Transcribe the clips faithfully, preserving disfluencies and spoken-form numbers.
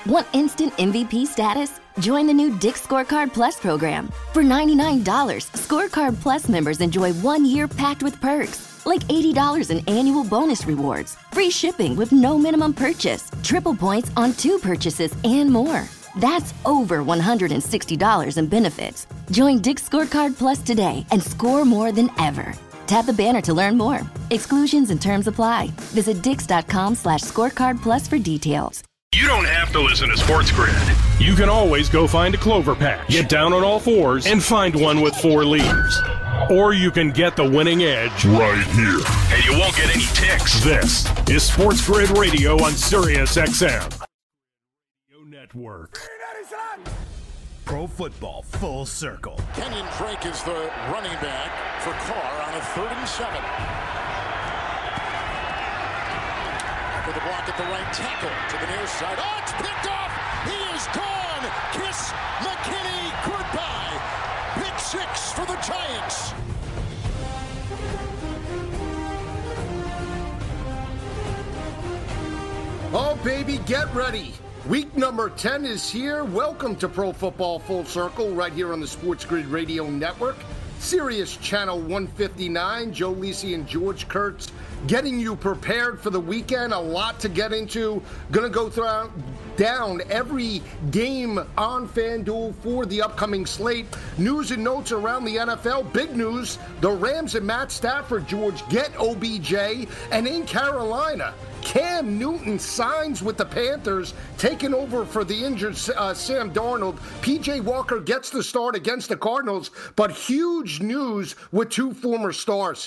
Want instant M V P status? Join the new Dick's Scorecard Plus program. For ninety-nine dollars, Scorecard Plus members enjoy one year packed with perks, like eighty dollars in annual bonus rewards, free shipping with no minimum purchase, triple points on two purchases, and more. That's over one hundred sixty dollars in benefits. Join Dick's Scorecard Plus today and score more than ever. Tap the banner to learn more. Exclusions and terms apply. Visit dix.com slash scorecard plus for details. You don't have to listen to Sports Grid. You can always go find a clover patch, get down on all fours, and find one with four leaves. Or you can get the winning edge right here. And you won't get any ticks. This is Sports Grid Radio on Sirius X M. Radio Network. Pro Football Full Circle. Kenyon Drake is the running back for Carr on a third and seven. With the block at the right tackle to the near side. Oh, it's picked off. He is gone. Kiss McKinney. Goodbye. Pick six for the Giants. Oh, baby, get ready. Week number ten is here. Welcome to Pro Football Full Circle right here on the Sports Grid Radio Network. Sirius Channel one fifty-nine. Joe Lisi and George Kurtz getting you prepared for the weekend. A lot to get into. Going to go through, down every game on FanDuel for the upcoming slate. News and notes around the N F L. Big news. The Rams and Matt Stafford, George, get O B J. And in Carolina, Cam Newton signs with the Panthers, taking over for the injured uh, Sam Darnold. P J Walker gets the start against the Cardinals, but huge news with two former stars.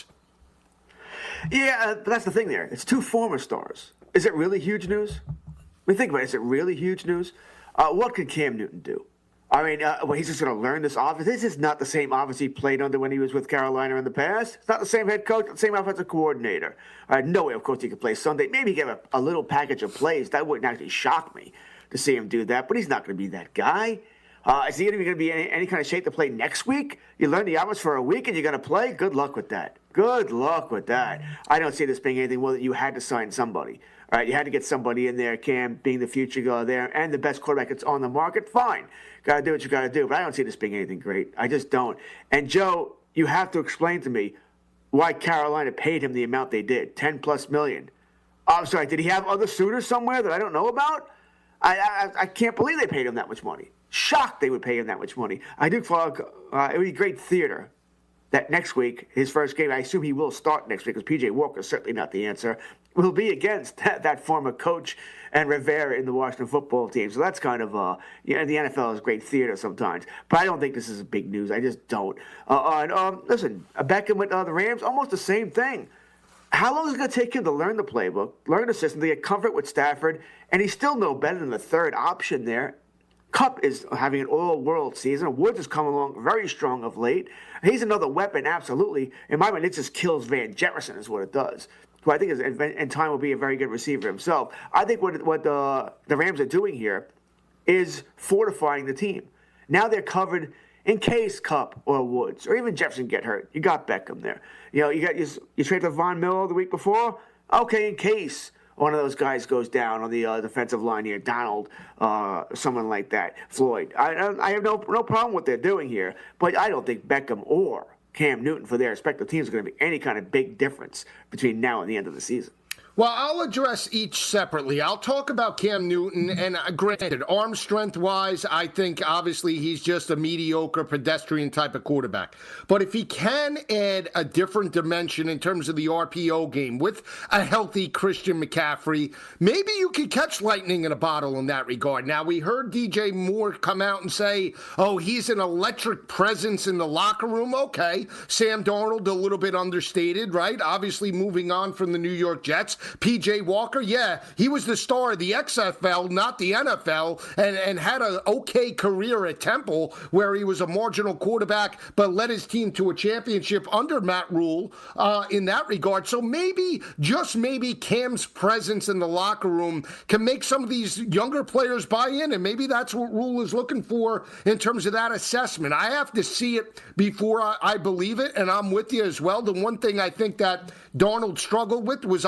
Yeah, uh, but that's the thing there. It's two former stars. Is it really huge news? I mean, think about it. Is it really huge news? Uh, what could Cam Newton do? I mean, uh, well, he's just going to learn this offense. This is not the same offense he played under when he was with Carolina in the past. It's not the same head coach, the same offensive coordinator. Uh, no way, of course, he could play Sunday. Maybe give a, a little package of plays. That wouldn't actually shock me to see him do that, but he's not going to be that guy. Uh, is he even going to be in any, any kind of shape to play next week? You learn the offense for a week and you're going to play? Good luck with that. Good luck with that. I don't see this being anything more than you had to sign somebody. All right, you had to get somebody in there, Cam being the future guy there, and the best quarterback that's on the market. Fine. Got to do what you got to do. But I don't see this being anything great. I just don't. And, Joe, you have to explain to me why Carolina paid him the amount they did, ten plus million. Oh, I'm sorry, did he have other suitors somewhere that I don't know about? I I, I can't believe they paid him that much money. Shocked they would pay him that much money. I do follow, uh, it would be great theater that next week, his first game, I assume he will start next week because P J Walker is certainly not the answer, will be against that, that former coach and Rivera in the Washington football team. So that's kind of, uh, you know, the N F L is great theater sometimes. But I don't think this is big news. I just don't. Uh, and, um, listen, Beckham with uh, the Rams, almost the same thing. How long is it going to take him to learn the playbook, learn the system, to get comfort with Stafford? And he's still no better than the third option there. Kupp is having an all-world season. Woods has come along very strong of late. He's another weapon, absolutely. In my mind, it just kills Van Jefferson is what it does, who I think is, in time will be a very good receiver himself. I think what, what the, the Rams are doing here is fortifying the team. Now they're covered in case Kupp or Woods or even Jefferson get hurt. You got Beckham there. You know, you got you, you traded Von Miller the week before. Okay, in case one of those guys goes down on the uh, defensive line here, Donald, uh, someone like that, Floyd. I, I have no no problem with what they're doing here, but I don't think Beckham or Cam Newton for their respective teams is going to be any kind of big difference between now and the end of the season. Well, I'll address each separately. I'll talk about Cam Newton, and uh, granted, arm strength-wise, I think obviously he's just a mediocre pedestrian type of quarterback. But if he can add a different dimension in terms of the R P O game with a healthy Christian McCaffrey, maybe you could catch lightning in a bottle in that regard. Now, we heard D J Moore come out and say, oh, he's an electric presence in the locker room. Okay, Sam Darnold, a little bit understated, right? Obviously moving on from the New York Jets. P J Walker, yeah, he was the star of the X F L, not the N F L, and, and had an okay career at Temple where he was a marginal quarterback but led his team to a championship under Matt Rule uh, in that regard. So maybe, just maybe, Cam's presence in the locker room can make some of these younger players buy in, and maybe that's what Rule is looking for in terms of that assessment. I have to see it before I, I believe it, and I'm with you as well. The one thing I think that Darnold struggled with was obviously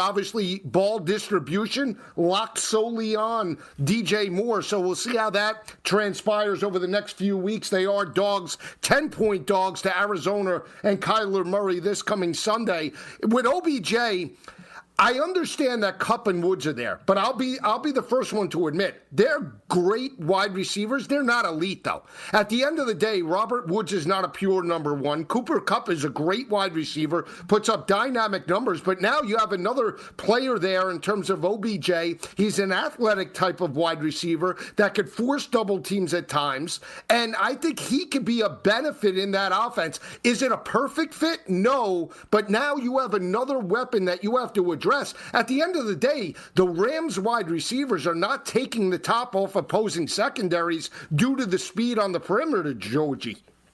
really ball distribution locked solely on D J Moore. So we'll see how that transpires over the next few weeks. They are dogs, ten-point dogs to Arizona and Kyler Murray this coming Sunday. With O B J, I understand that Kupp and Woods are there, but I'll be I'll be the first one to admit they're great wide receivers. They're not elite, though. At the end of the day, Robert Woods is not a pure number one. Cooper Kupp is a great wide receiver, puts up dynamic numbers, but now you have another player there in terms of O B J. He's an athletic type of wide receiver that could force double teams at times, and I think he could be a benefit in that offense. Is it a perfect fit? No, but now you have another weapon that you have to address. At the end of the day, the Rams wide receivers are not taking the top off opposing secondaries due to the speed on the perimeter, Georgie.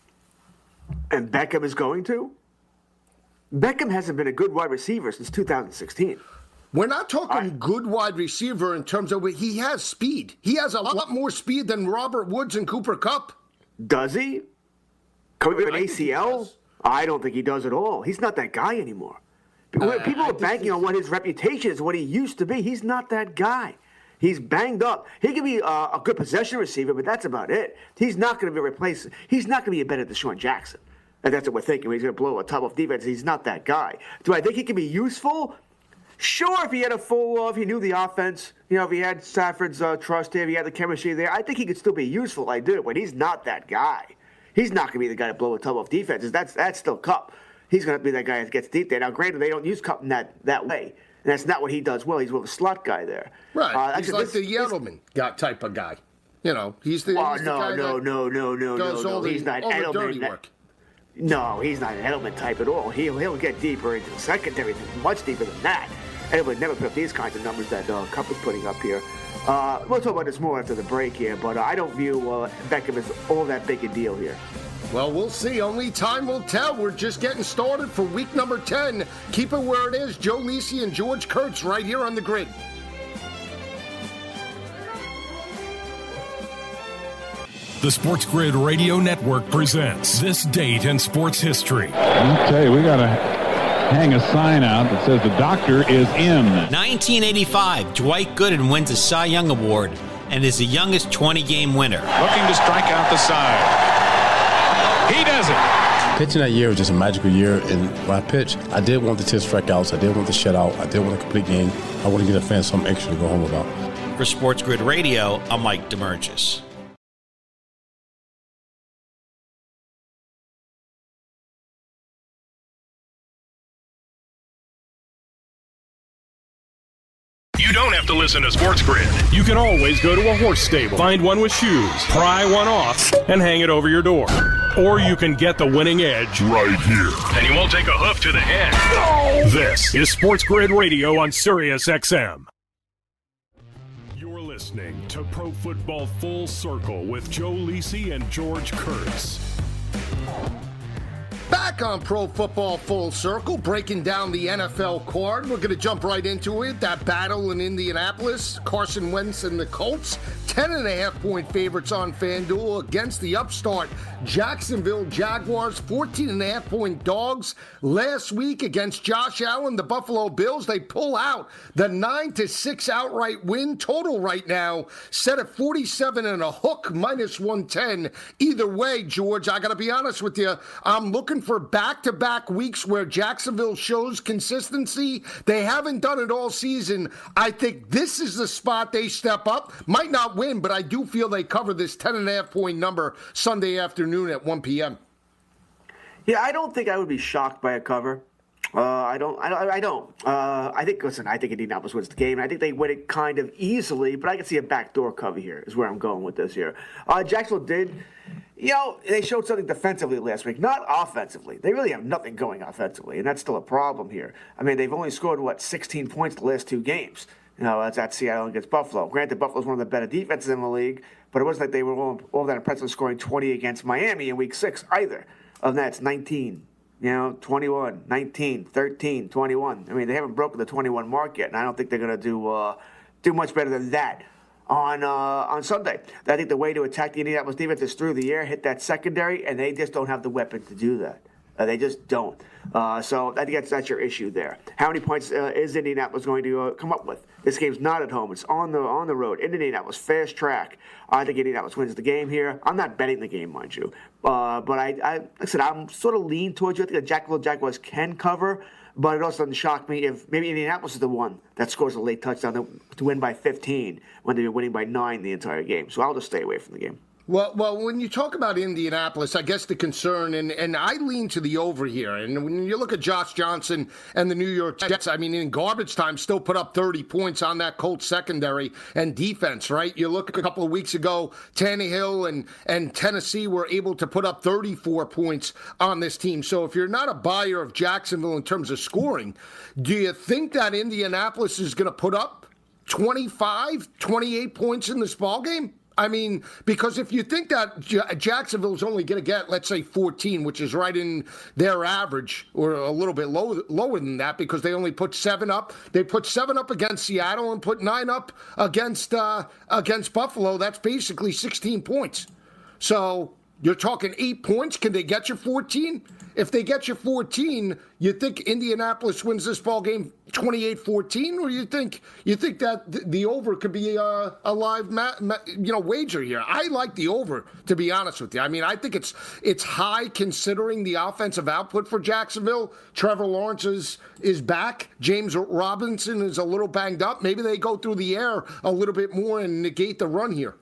And Beckham is going to? Beckham hasn't been a good wide receiver since two thousand sixteen. We're not talking I, good wide receiver in terms of he has speed. He has a lot more speed than Robert Woods and Cooper Kupp. Does he? Coming with an A C L? I don't think he does at all. He's not that guy anymore. Uh, People are banking on what his reputation is, what he used to be. He's not that guy. He's banged up. He can be uh, a good possession receiver, but that's about it. He's not going to be replaced. He's not going to be a better Deshaun Jackson. And that's what we're thinking. He's going to blow a top of defense. He's not that guy. Do I think he can be useful? Sure, if he had a full, uh, if he knew the offense, you know, if he had Stafford's uh, trust there, if he had the chemistry there, I think he could still be useful. I do, but he's not that guy. He's not going to be the guy to blow a top off defenses. That's that's still Kupp. He's going to be that guy that gets deep there. Now, granted, they don't use Kupp in that, that way. And that's not what he does well. He's with a slot guy there. Right. Uh, he's like this, the Edelman this, type of guy. You know, he's the, oh, he's the no, guy no, that no, no, no, does no, all no. the, He's not all the Edelman. dirty That, work. no, he's not an Edelman type at all. He'll, he'll get deeper into the secondary, much deeper than that. Edelman never put up these kinds of numbers that uh, Kupp is putting up here. Uh, we'll talk about this more after the break here, but uh, I don't view uh, Beckham as all that big a deal here. Well, we'll see. Only time will tell. We're just getting started for week number ten. Keep it where it is. Joe Lisi and George Kurtz right here on the grid. The Sports Grid Radio Network presents This Date in Sports History. I'll tell you, we got to hang a sign out that says the doctor is in. nineteen eighty-five, Dwight Gooden wins a Cy Young Award and is the youngest twenty-game winner. Looking to strike out the side. He does it. Pitching that year was just a magical year, and when I pitched, I did want the ten strikeouts, I did want the shutout, I did want a complete game. I want to get a fan something extra to go home about. For Sports Grid Radio, I'm Mike DeMurgis. You don't have to listen to Sports Grid. You can always go to a horse stable, find one with shoes, pry one off, and hang it over your door. Or you can get the winning edge right here. And you won't take a hoof to the head. No! This is Sports Grid Radio on Sirius X M. You're listening to Pro Football Full Circle with Joe Lisi and George Kurtz. Back on Pro Football Full Circle, breaking down the N F L card. We're going to jump right into it. That battle in Indianapolis, Carson Wentz and the Colts, ten and a half point favorites on FanDuel against the upstart Jacksonville Jaguars, fourteen and a half point dogs. Last week against Josh Allen, the Buffalo Bills, they pull out the nine to six outright win. Total right now set at forty-seven and a hook, minus one ten. Either way, George, I got to be honest with you, I'm looking for back-to-back weeks where Jacksonville shows consistency. They haven't done it all season. I think this is the spot they step up. Might not win, but I do feel they cover this ten and a half point number Sunday afternoon at one p.m. Yeah, I don't think I would be shocked by a cover. Uh, I don't. I, I don't. Uh, I think. Listen, I think Indianapolis wins the game. I think they win it kind of easily, but I can see a backdoor cover here. Is where I'm going with this here. Uh, Jacksonville did. You know, they showed something defensively last week, not offensively. They really have nothing going offensively, and that's still a problem here. I mean, they've only scored, what, sixteen points the last two games. You know, that's at Seattle against Buffalo. Granted, Buffalo's one of the better defenses in the league, but it wasn't like they were all, all that impressive scoring twenty against Miami in week six either. Other than that, it's nineteen, you know, twenty-one, nineteen, thirteen, twenty-one. I mean, they haven't broken the twenty-one mark yet, and I don't think they're going to do uh, do much better than that on uh, on Sunday. I think the way to attack the Indianapolis defense is through the air, hit that secondary, and they just don't have the weapon to do that. Uh, they just don't. Uh, so I think that's, that's your issue there. How many points uh, is Indianapolis going to uh, come up with? This game's not at home. It's on the on the road. Indianapolis, fast track. I think Indianapolis wins the game here. I'm not betting the game, mind you. Uh, but I, I, like I said, I'm sort of lean towards you. I think the Jacksonville Jaguars can cover. But it also doesn't shock me if maybe Indianapolis is the one that scores a late touchdown to, to win by fifteen when they've been winning by nine the entire game. So I'll just stay away from the game. Well, well, when you talk about Indianapolis, I guess the concern, and, and I lean to the over here. And when you look at Josh Johnson and the New York Jets, I mean, in garbage time, still put up thirty points on that Colts secondary and defense, right? You look a couple of weeks ago, Tannehill and, and Tennessee were able to put up thirty-four points on this team. So if you're not a buyer of Jacksonville in terms of scoring, do you think that Indianapolis is going to put up twenty-five, twenty-eight points in this ballgame? I mean, because if you think that J- Jacksonville's only going to get, let's say, fourteen, which is right in their average, or a little bit low, lower than that, because they only put seven up. They put seven up against Seattle and put nine up against uh, against Buffalo. That's basically sixteen points. So you're talking eight points. Can they get you fourteen? If they get you fourteen, you think Indianapolis wins this ball game twenty-eight fourteen, or you think you think that the over could be a, a live ma- ma- you know wager here? I like the over, to be honest with you. I mean, I think it's it's high considering the offensive output for Jacksonville. Trevor Lawrence is is back. James Robinson is a little banged up. Maybe they go through the air a little bit more and negate the run here.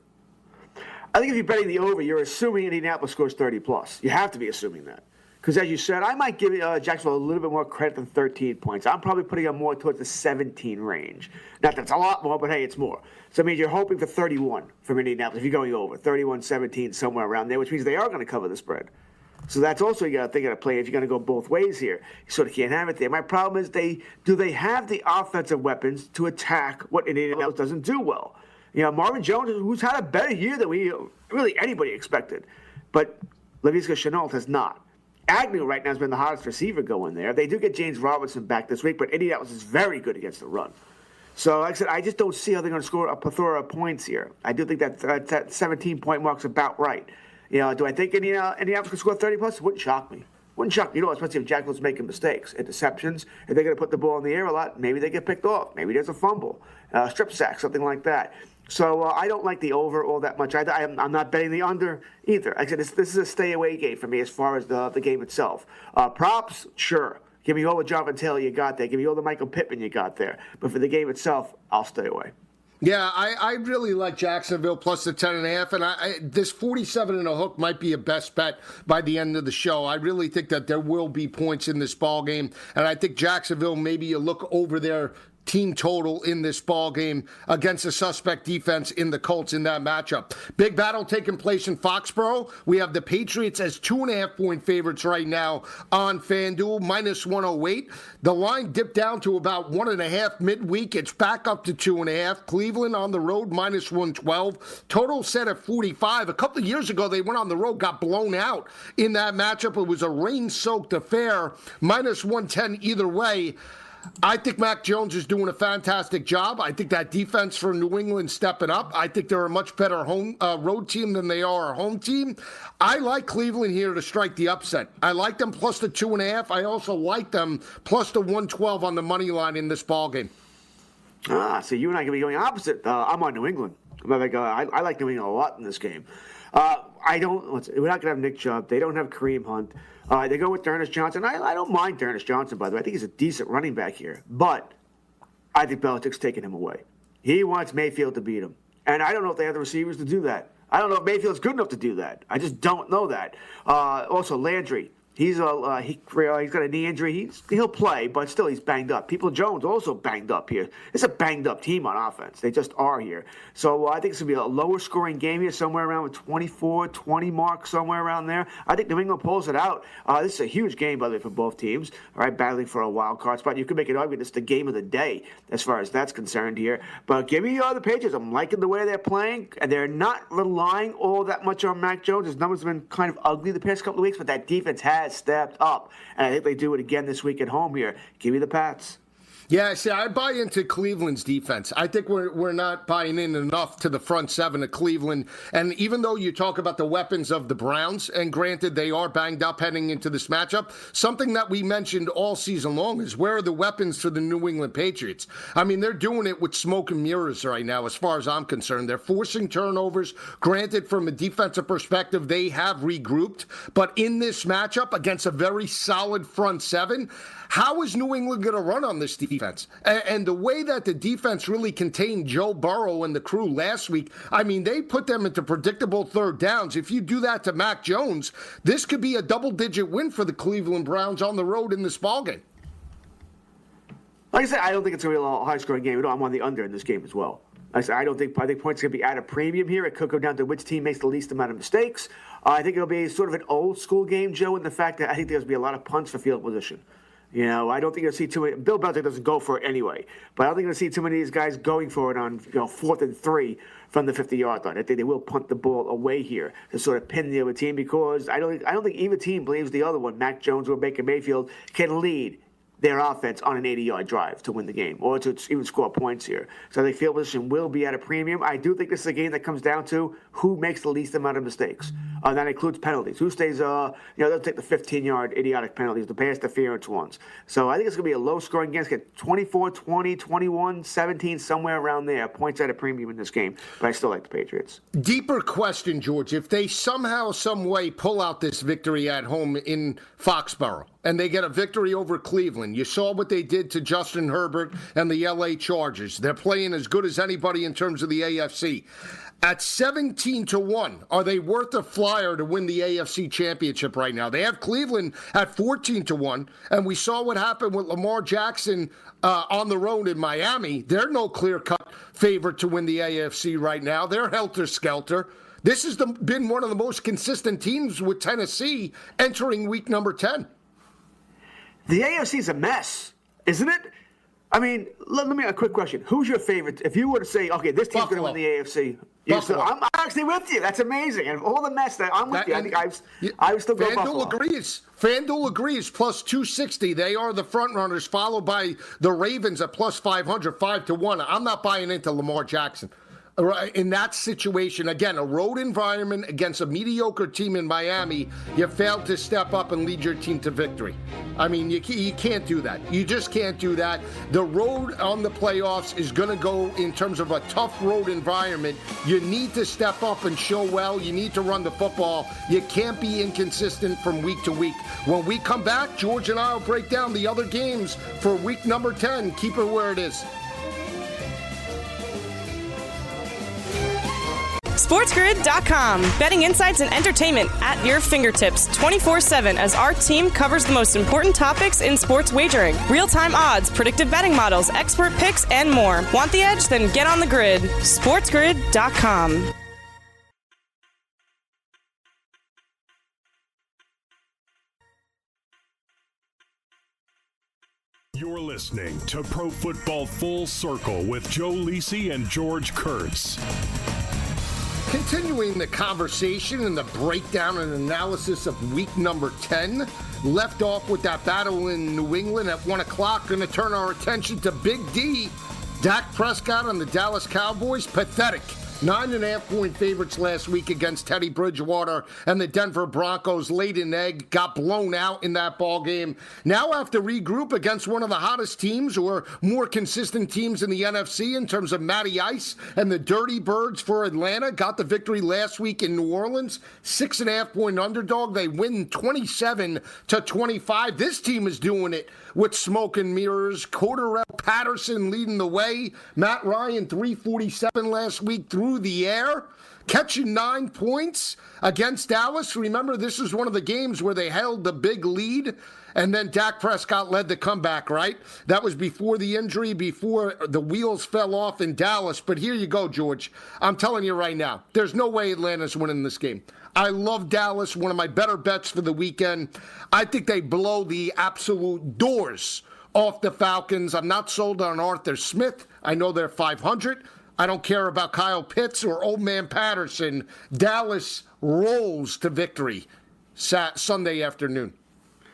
I think if you're betting the over, you're assuming Indianapolis scores thirty plus. You have to be assuming that. Because as you said, I might give uh, Jacksonville a little bit more credit than thirteen points. I'm probably putting them more towards the seventeen range. Not that it's a lot more, but hey, it's more. So it means you're hoping for thirty-one from Indianapolis. If you're going over, thirty-one seventeen, somewhere around there, which means they are going to cover the spread. So that's also you got to think of a play if you're going to go both ways here. You sort of can't have it there. My problem is they do they have the offensive weapons to attack what Indianapolis doesn't do well. You know, Marvin Jones, who's had a better year than we really anybody expected, but Laviska Shenault has not. Agnew right now has been the hottest receiver going there. They do get James Robinson back this week, but Indianapolis is very good against the run. So, like I said, I just don't see how they're going to score a plethora of points here. I do think that uh, that seventeen-point mark's about right. You know, do I think Indiana, Indianapolis can score thirty plus? It wouldn't shock me. Wouldn't shock me, you know, especially if Jacksonville's making mistakes, interceptions. If they're going to put the ball in the air a lot, maybe they get picked off. Maybe there's a fumble, uh, strip sack, something like that. So uh, I don't like the over all that much. I, I'm, I'm not betting the under either. Like I said, this, this is a stay-away game for me as far as the, the game itself. Uh, props, sure. Give me all the Jonathan Taylor you got there. Give me all the Michael Pittman you got there. But for the game itself, I'll stay away. Yeah, I, I really like Jacksonville plus the ten and a half, and I, I, this forty-seven and a hook might be a best bet by the end of the show. I really think that there will be points in this ball game, and I think Jacksonville, maybe you look over their team total in this ball game against a suspect defense in the Colts in that matchup. Big battle taking place in Foxborough. We have the Patriots as two and a half point favorites right now on FanDuel, minus one oh eight. The line dipped down to about one and a half midweek. It's back up to two and a half. Cleveland on the road, minus one twelve. Total set at forty-five. A couple of years ago, they went on the road, got blown out in that matchup. It was a rain-soaked affair, minus one ten either way. I think Mac Jones is doing a fantastic job. I think that defense for New England stepping up. I think they're a much better home uh, road team than they are a home team. I like Cleveland here to strike the upset. I like them plus the two and a half. I also like them plus the one twelve on the money line in this ball game. Ah, so you and I can be going opposite. Uh, I'm on New England. I'm like, uh, I, I like New England a lot in this game. Uh, I don't. Let's, we're not going to have Nick Chubb. They don't have Kareem Hunt. Uh, they go with D'Ernest Johnson. I, I don't mind D'Ernest Johnson, by the way. I think he's a decent running back here. But I think Belichick's taking him away. He wants Mayfield to beat him. And I don't know if they have the receivers to do that. I don't know if Mayfield's good enough to do that. I just don't know that. Uh, also, Landry. He's a uh, he, he's got a knee injury. He's, he'll play, but still he's banged up. People Jones also banged up here. It's a banged up team on offense. They just are here. So uh, I think it's going to be a lower scoring game here, somewhere around with twenty-four, twenty mark, somewhere around there. I think New England pulls it out. Uh, this is a huge game, by the way, for both teams. All right, battling for a wild card spot. You could make an argument this is the game of the day as far as that's concerned here. But give me uh, the Patriots. I'm liking the way they're playing, and they're not relying all that much on Mac Jones. His numbers have been kind of ugly the past couple of weeks, but that defense has stepped up. And I think they do it again this week at home here. Give me the Pats. Yeah, see, I buy into Cleveland's defense. I think we're we're not buying in enough to the front seven of Cleveland. And even though you talk about the weapons of the Browns, and granted they are banged up heading into this matchup, something that we mentioned all season long is where are the weapons for the New England Patriots? I mean, they're doing it with smoke and mirrors right now, as far as I'm concerned. They're forcing turnovers. Granted, from a defensive perspective, they have regrouped. But in this matchup against a very solid front seven, how is New England going to run on this defense? And, and the way that the defense really contained Joe Burrow and the crew last week, I mean, they put them into predictable third downs. If you do that to Mac Jones, this could be a double-digit win for the Cleveland Browns on the road in this ballgame. Like I said, I don't think it's going to be a high-scoring game at all. I'm on the under in this game as well. Like I said, I don't think I think points are going to be at a premium here. It could go down to which team makes the least amount of mistakes. Uh, I think it'll be sort of an old-school game, Joe, in the fact that I think there's going to be a lot of punts for field position. You know, I don't think you'll see too many. Bill Belichick doesn't go for it anyway, but I don't think you'll see too many of these guys going for it on, you know, fourth and three from the fifty-yard line. I think they will punt the ball away here to sort of pin the other team, because I don't, I don't think either team believes the other one, Mac Jones or Baker Mayfield, can lead their offense on an eighty-yard drive to win the game or to even score points here. So I think field position will be at a premium. I do think this is a game that comes down to who makes the least amount of mistakes. Uh, that includes penalties. Who stays, uh, you know, they'll take the fifteen-yard idiotic penalties, the pass interference ones. So I think it's going to be a low-scoring game. It's going to get twenty-four, twenty, twenty-one, seventeen, somewhere around there. Points at a premium in this game, but I still like the Patriots. Deeper question, George. If they somehow, some way pull out this victory at home in Foxborough, and they get a victory over Cleveland. You saw what they did to Justin Herbert and the L A Chargers. They're playing as good as anybody in terms of the A F C. At seventeen to one, are they worth a flyer to win the A F C Championship right now? They have Cleveland at fourteen to one, and we saw what happened with Lamar Jackson uh, on the road in Miami. They're no clear-cut favorite to win the A F C right now. They're helter-skelter. This has the, been one of the most consistent teams with Tennessee entering week number ten. The A F C is a mess, isn't it? I mean, let, let me a quick question. Who's your favorite? If you were to say, okay, this team's going to win the A F C, still, I'm actually with you. That's amazing. And all the mess that I'm with that, you. I think I've, I would still go Buffalo. FanDuel agrees. FanDuel agrees. Plus two sixty. They are the front runners, followed by the Ravens at plus five hundred, five to one. I'm not buying into Lamar Jackson. In that situation, again, a road environment against a mediocre team in Miami, you failed to step up and lead your team to victory. I mean, you, you can't do that. You just can't do that. The road on the playoffs is going to go in terms of a tough road environment. You need to step up and show well. You need to run the football. You can't be inconsistent from week to week. When we come back, George and I will break down the other games for week number ten. Keep it where it is. SportsGrid dot com. Betting insights and entertainment at your fingertips twenty-four seven as our team covers the most important topics in sports wagering. Real-time odds, predictive betting models, expert picks, and more. Want the edge? Then get on the grid. SportsGrid dot com. You're listening to Pro Football Full Circle with Joe Lisi and George Kurtz. Continuing the conversation and the breakdown and analysis of week number ten, left off with that battle in New England at one o'clock. Going to turn our attention to Big D. Dak Prescott and the Dallas Cowboys. Pathetic. Nine and a half point favorites last week against Teddy Bridgewater and the Denver Broncos. Laid an egg, got blown out in that ball game. Now have to regroup against one of the hottest teams or more consistent teams in the N F C in terms of Matty Ice and the Dirty Birds for Atlanta. Got the victory last week in New Orleans. Six and a half point underdog. They win twenty-seven to twenty-five. This team is doing it with smoke and mirrors. Cordarrelle Patterson leading the way. Matt Ryan, three forty-seven last week through the air, catching nine points against Dallas. Remember, this is one of the games where they held the big lead, and then Dak Prescott led the comeback, right? That was before the injury, before the wheels fell off in Dallas. But here you go, George. I'm telling you right now, there's no way Atlanta's winning this game. I love Dallas, one of my better bets for the weekend. I think they blow the absolute doors off the Falcons. I'm not sold on Arthur Smith. I know they're five hundred. I don't care about Kyle Pitts or Old Man Patterson. Dallas rolls to victory Sat- Sunday afternoon.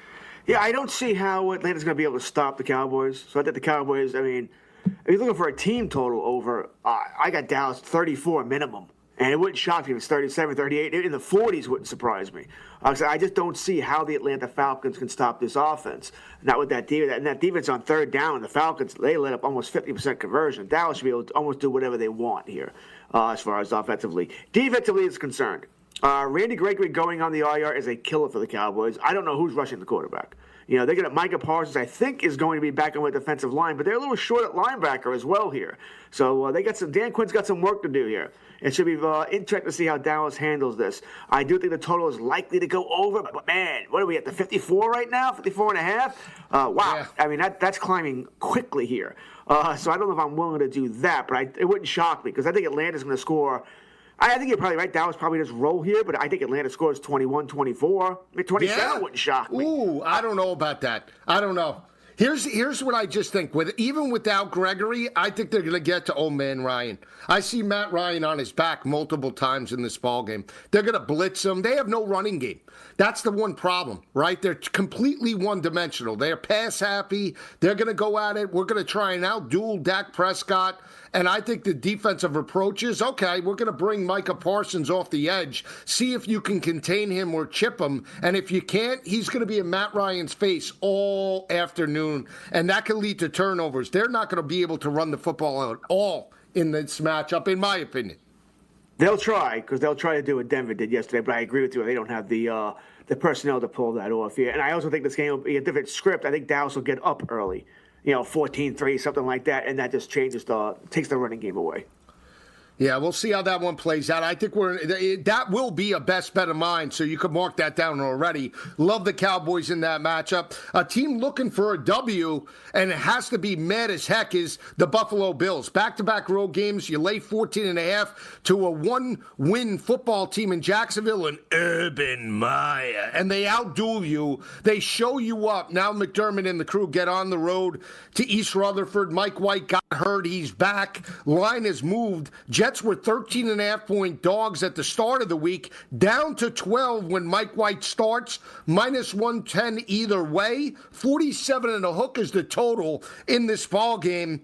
Yeah, I don't see how Atlanta's going to be able to stop the Cowboys. So I think the Cowboys, I mean, if you're looking for a team total over, uh, I got Dallas thirty-four minimum. And it wouldn't shock me if it was thirty-seven, thirty-eight. In the forties wouldn't surprise me. Uh, so I just don't see how the Atlanta Falcons can stop this offense. Not with that defense. And that defense on third down, the Falcons, they let up almost fifty percent conversion. Dallas should be able to almost do whatever they want here uh, as far as offensively. Defensively is concerned. Uh, Randy Gregory going on the I R is a killer for the Cowboys. I don't know who's rushing the quarterback. You know, they're going to Micah Parsons, I think, is going to be back on the defensive line, but they're a little short at linebacker as well here. So uh, they got some. Dan Quinn's got some work to do here. It should be uh, interesting to see how Dallas handles this. I do think the total is likely to go over, but man, what are we at, the fifty-four right now? fifty-four and a half? Uh, wow. Yeah. I mean, that that's climbing quickly here. Uh, so I don't know if I'm willing to do that, but I, it wouldn't shock me because I think Atlanta's going to score. I, I think you're probably right. Dallas probably just roll here, but I think Atlanta scores twenty-one, twenty-four. I mean, twenty-seven yeah. wouldn't shock me. Ooh, I don't know about that. I don't know. Here's here's what I just think. With even without Gregory, I think they're going to get to old man Ryan. I see Matt Ryan on his back multiple times in this ballgame. They're going to blitz him. They have no running game. That's the one problem, right? They're completely one-dimensional. They're pass-happy. They're going to go at it. We're going to try and out-duel Dak Prescott. And I think the defensive approach is, okay, we're going to bring Micah Parsons off the edge, see if you can contain him or chip him. And if you can't, he's going to be in Matt Ryan's face all afternoon. And that can lead to turnovers. They're not going to be able to run the football at all in this matchup, in my opinion. They'll try, because they'll try to do what Denver did yesterday, but I agree with you. They don't have the uh, the personnel to pull that off here. And I also think this game will be a different script. I think Dallas will get up early, you know, fourteen three, something like that, and that just changes the takes the running game away. Yeah, we'll see how that one plays out. I think we're that will be a best bet of mine, so you could mark that down already. Love the Cowboys in that matchup. A team looking for a W, and it has to be mad as heck, is the Buffalo Bills. Back-to-back road games, you lay fourteen and a half to a one-win football team in Jacksonville and Urban Meyer, and they outduel you. They show you up. Now McDermott and the crew get on the road to East Rutherford. Mike White got hurt. He's back. Line has moved. Jets were thirteen and a half point dogs at the start of the week, down to twelve when Mike White starts, minus one ten either way. forty-seven and a hook is the total in this ball game.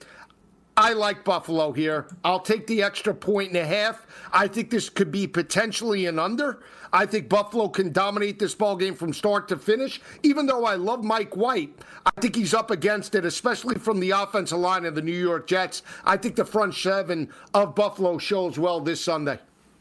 I like Buffalo here. I'll take the extra point and a half. I think this could be potentially an under. I think Buffalo can dominate this ball game from start to finish. Even though I love Mike White, I think he's up against it, especially from the offensive line of the New York Jets. I think the front seven of Buffalo shows well this Sunday.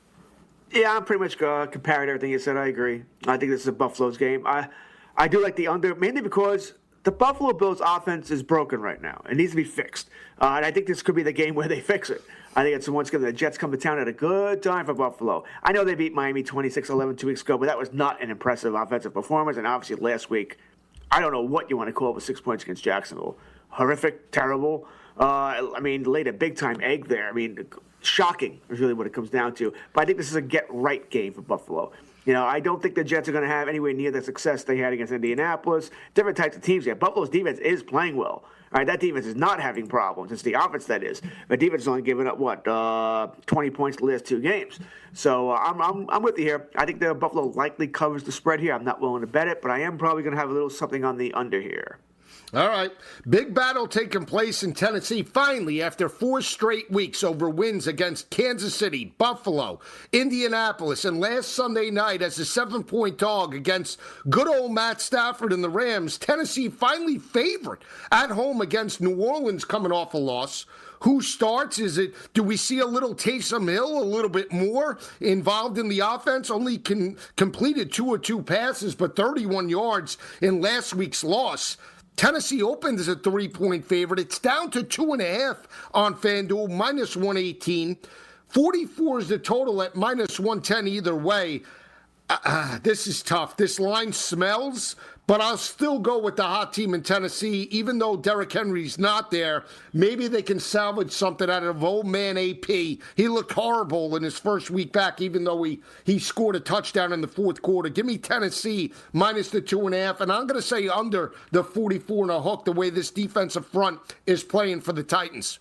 Yeah, I'm pretty much uh, comparing everything you said. I agree. I think this is a Buffalo's game. I, I do like the under, mainly because the Buffalo Bills offense is broken right now. It needs to be fixed. Uh, and I think this could be the game where they fix it. I think it's once again the Jets come to town at a good time for Buffalo. I know they beat Miami twenty-six eleven two weeks ago, but that was not an impressive offensive performance. And obviously last week, I don't know what you want to call it with six points against Jacksonville. Horrific, terrible. Uh, I mean, laid a big-time egg there. I mean, shocking is really what it comes down to. But I think this is a get-right game for Buffalo. You know, I don't think the Jets are going to have anywhere near the success they had against Indianapolis. Different types of teams here. Buffalo's defense is playing well. All right, that defense is not having problems. It's the offense that is. The defense is only giving up, what, uh, twenty points the last two games. So uh, I'm, I'm I'm with you here. I think the Buffalo likely covers the spread here. I'm not willing to bet it, but I am probably going to have a little something on the under here. All right. Big battle taking place in Tennessee finally after four straight weeks over wins against Kansas City, Buffalo, Indianapolis, and last Sunday night as a seven-point dog against good old Matt Stafford and the Rams. Tennessee finally favored at home against New Orleans coming off a loss. Who starts? Is it, do we see a little Taysom Hill, a little bit more involved in the offense? Only can, completed two or two passes, but thirty-one yards in last week's loss. Tennessee opened as a three-point favorite. It's down to two and a half on FanDuel, minus one eighteen. forty-four is the total at minus one ten either way. Uh, uh, this is tough. This line smells, but I'll still go with the hot team in Tennessee. Even though Derrick Henry's not there, maybe they can salvage something out of old man A P. He looked horrible in his first week back, even though he, he scored a touchdown in the fourth quarter. Give me Tennessee minus the two and a half, and I'm going to say under the forty-four and a hook, the way this defensive front is playing for the Titans.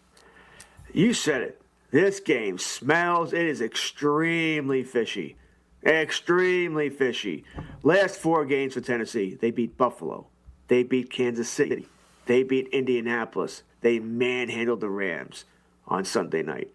You said it. This game smells. It is extremely fishy. Extremely fishy. Last four games for Tennessee, they beat Buffalo. They beat Kansas City. They beat Indianapolis. They manhandled the Rams on Sunday night.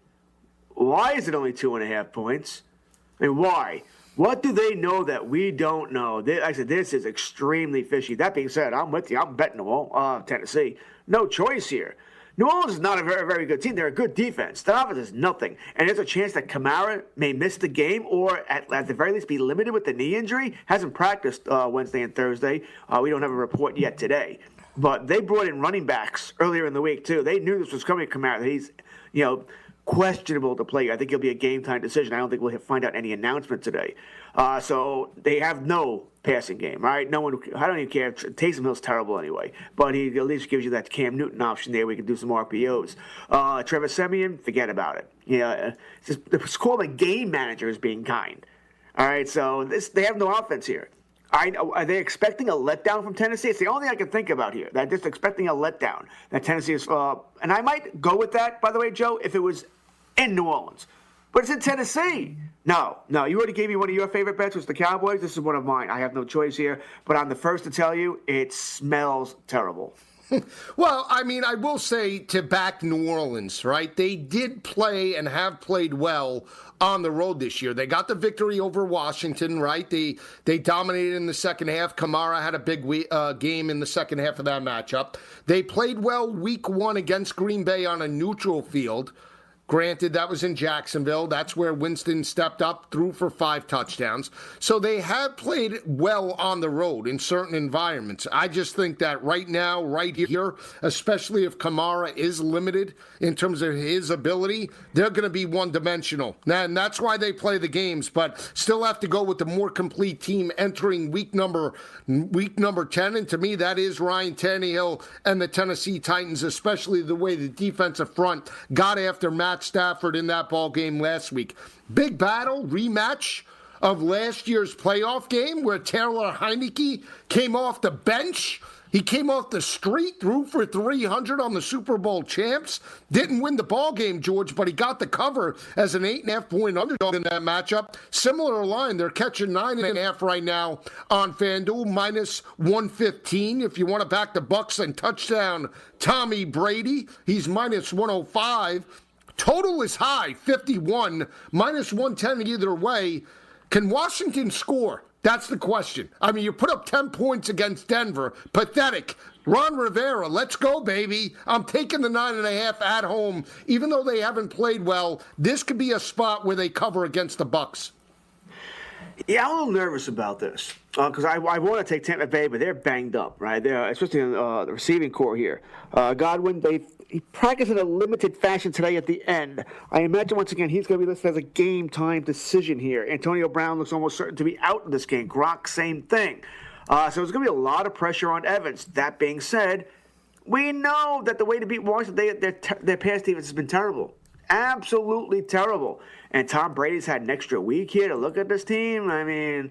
Why is it only two and a half points? I mean, why? What do they know that we don't know? They, like I said, this is extremely fishy. That being said, I'm with you. I'm betting uh, Tennessee. No choice here. New Orleans is not a very, very good team. They're a good defense. The offense is nothing. And there's a chance that Kamara may miss the game or at, at the very least be limited with the knee injury. Hasn't practiced uh, Wednesday and Thursday. Uh, we don't have a report yet today. But they brought in running backs earlier in the week, too. They knew this was coming to Kamara. That he's, you know, questionable to play. I think it'll be a game-time decision. I don't think we'll find out any announcement today. Uh, so they have no passing game, right? No one. I don't even care. Taysom Hill's terrible anyway, but he at least gives you that Cam Newton option there. We can do some R P Os. Uh, Trevor Siemian, forget about it. Yeah, it's, just, it's called a game manager is being kind. All right, so this they have no offense here. I, are they expecting a letdown from Tennessee? It's the only thing I can think about here. They're just expecting a letdown. That Tennessee is, uh, and I might go with that, by the way, Joe, if it was in New Orleans. But it's in Tennessee. No, no. You already gave me one of your favorite bets, was the Cowboys. This is one of mine. I have no choice here. But I'm the first to tell you, it smells terrible. Well, I mean, I will say to back New Orleans, right? They did play and have played well on the road this year. They got the victory over Washington, right? They they dominated in the second half. Kamara had a big we, uh, game in the second half of that matchup. They played well week one against Green Bay on a neutral field. Granted, that was in Jacksonville. That's where Winston stepped up, threw for five touchdowns. So they have played well on the road in certain environments. I just think that right now, right here, especially if Kamara is limited in terms of his ability, they're going to be one-dimensional. And that's why they play the games, but still have to go with the more complete team entering week number week number ten. And to me, that is Ryan Tannehill and the Tennessee Titans, especially the way the defensive front got after Matt Stafford in that ball game last week. Big battle, rematch of last year's playoff game where Taylor Heineke came off the bench. He came off the street, threw for three hundred on the Super Bowl champs. Didn't win the ball game, George, but he got the cover as an eight and a half point underdog in that matchup. Similar line, they're catching nine and a half right now on FanDuel, minus one fifteen. If you want to back the Bucks and touchdown Tommy Brady, he's minus one oh five. Total is high, fifty-one, minus one ten either way. Can Washington score? That's the question. I mean, you put up ten points against Denver. Pathetic. Ron Rivera, let's go, baby. I'm taking the nine and a half at home. Even though they haven't played well, this could be a spot where they cover against the Bucks. Yeah, I'm a little nervous about this because uh, I, I want to take Tampa Bay, but they're banged up, right? They're especially in uh, the receiving core here. Uh, Godwin, they he practiced in a limited fashion today at the end. I imagine once again he's going to be listed as a game time decision here. Antonio Brown looks almost certain to be out in this game. Gronk, same thing. Uh, so there's going to be a lot of pressure on Evans. That being said, we know that the way to beat Washington, they, their their pass defense has been terrible. Absolutely terrible. And Tom Brady's had an extra week here to look at this team. I mean,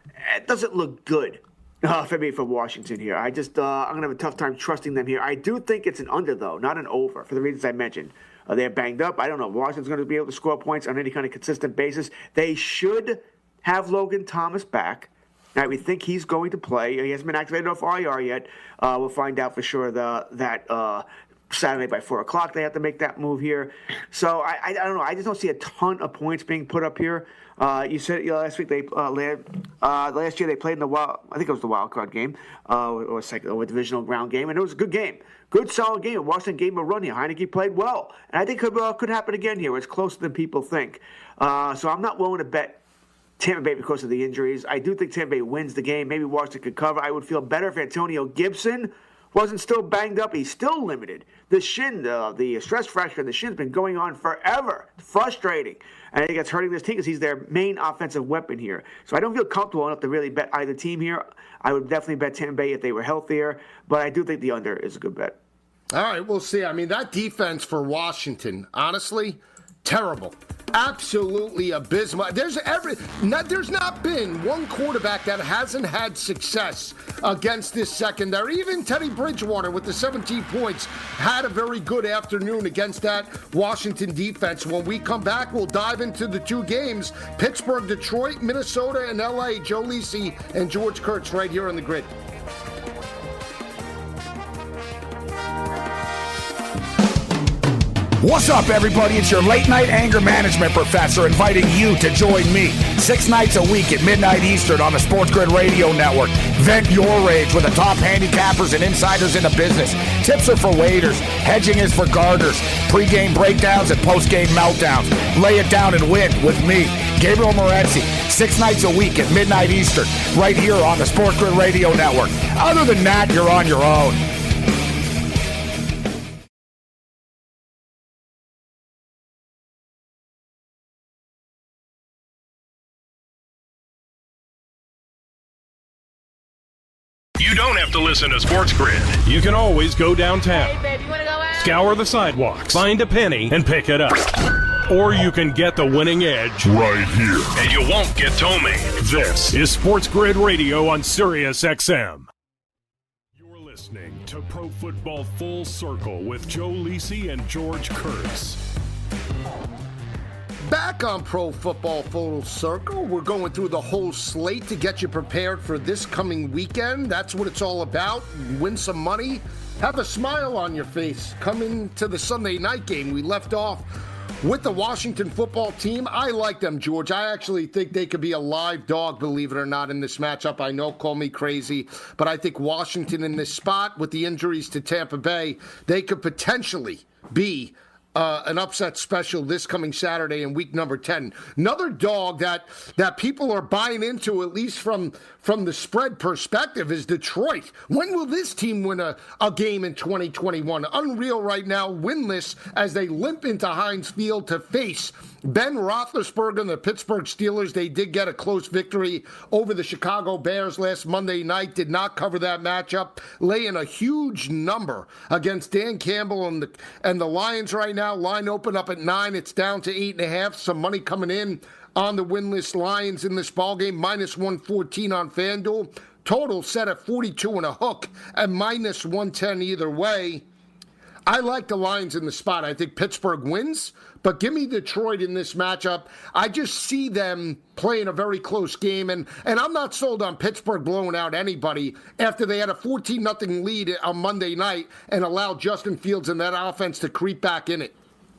it doesn't look good uh, for me for Washington here. I just, uh, I'm going to have a tough time trusting them here. I do think it's an under, though, not an over, for the reasons I mentioned. Uh, they're banged up. I don't know. Washington's going to be able to score points on any kind of consistent basis. They should have Logan Thomas back. Now, we think he's going to play. He hasn't been activated off I R yet. Uh, we'll find out for sure the, that uh, Saturday by four o'clock they have to make that move here. So I, I, I don't know. I just don't see a ton of points being put up here. Uh, you said you know, last week they uh, uh, last year they played in the wild. I think it was the wild card game uh, or, second, or a divisional round game, and it was a good game, good solid game. Washington gave him a run here. Heineke played well, and I think it could, uh, could happen again here. It's closer than people think. Uh, so I'm not willing to bet Tampa Bay because of the injuries. I do think Tampa Bay wins the game. Maybe Washington could cover. I would feel better if Antonio Gibson wasn't still banged up. He's still limited. The shin, uh, the stress fracture in the shin's been going on forever. It's frustrating. And I think it's hurting this team because he's their main offensive weapon here. So I don't feel comfortable enough to really bet either team here. I would definitely bet Tampa Bay if they were healthier, but I do think the under is a good bet. All right, we'll see. I mean, that defense for Washington, honestly, terrible. absolutely abysmal. There's every not, there's not been one quarterback that hasn't had success against this secondary. Even Teddy Bridgewater with the seventeen points had a very good afternoon against that Washington defense. When we come back, we'll dive into the two games: Pittsburgh, Detroit, Minnesota, and L A. Joe Lisi and George Kurtz right here on the Grid. What's up, everybody? It's your late night anger management professor inviting you to join me six nights a week at midnight Eastern on the Sports Grid Radio Network. Vent your rage with the top handicappers and insiders in the business. Tips are for waiters. Hedging is for garters. Pre-game breakdowns and post-game meltdowns. Lay it down and win with me, Gabriel Morency, six nights a week at midnight Eastern, right here on the Sports Grid Radio Network. Other than that, you're on your own. You don't have to listen to Sports Grid. You can always go downtown. Hey, babe, you want to go out? Scour the sidewalks, find a penny, and pick it up. Or you can get the winning edge right here. And you won't get ptomaine. This is Sports Grid Radio on Sirius X M. You're listening to Pro Football Full Circle with Joe Lisi and George Kurtz. Back on Pro Football Full Circle, we're going through the whole slate to get you prepared for this coming weekend. That's what it's all about. Win some money, have a smile on your face. Come into the Sunday night game. We left off with the Washington football team. I like them, George. I actually think they could be a live dog, believe it or not, in this matchup. I know, call me crazy, but I think Washington in this spot with the injuries to Tampa Bay, they could potentially be Uh, an upset special this coming Saturday in week number ten. Another dog that that people are buying into, at least from from the spread perspective, is Detroit. When will this team win a, a game in twenty twenty-one? Unreal right now, winless as they limp into Heinz Field to face Ben Roethlisberger and the Pittsburgh Steelers. They did get a close victory over the Chicago Bears last Monday night, did not cover that matchup, laying a huge number against Dan Campbell and the, and the Lions right now. Line open up at nine. It's down to eight and a half. Some money coming in on the winless Lions in this ballgame. minus one fourteen on FanDuel. Total set at forty-two and a hook at minus one ten either way. I like the Lions in the spot. I think Pittsburgh wins, but give me Detroit in this matchup. I just see them playing a very close game, and, and I'm not sold on Pittsburgh blowing out anybody after they had a fourteen nothing lead on Monday night and allowed Justin Fields and that offense to creep back in it.